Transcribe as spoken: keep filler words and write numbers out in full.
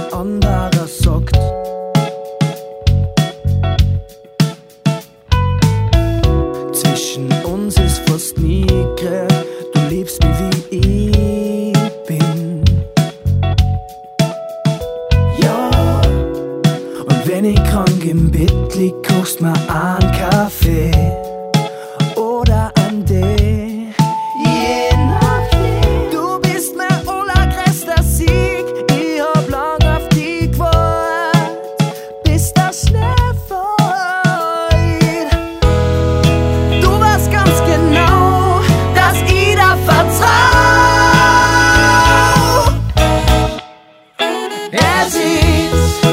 ein anderer sagt. Zwischen uns ist fast nie Krieg, du liebst mich wie ich bin. Ja, und wenn ich krank im Bett lieg, kochst mir einen Kaffee oder ein Tee. Je nachdem. Du bist mein allergrößter Sieg. Ich hab lang auf dich gewartet, bis der Schnee fällt. Du weißt ganz genau, dass ich dir vertrau. Es ist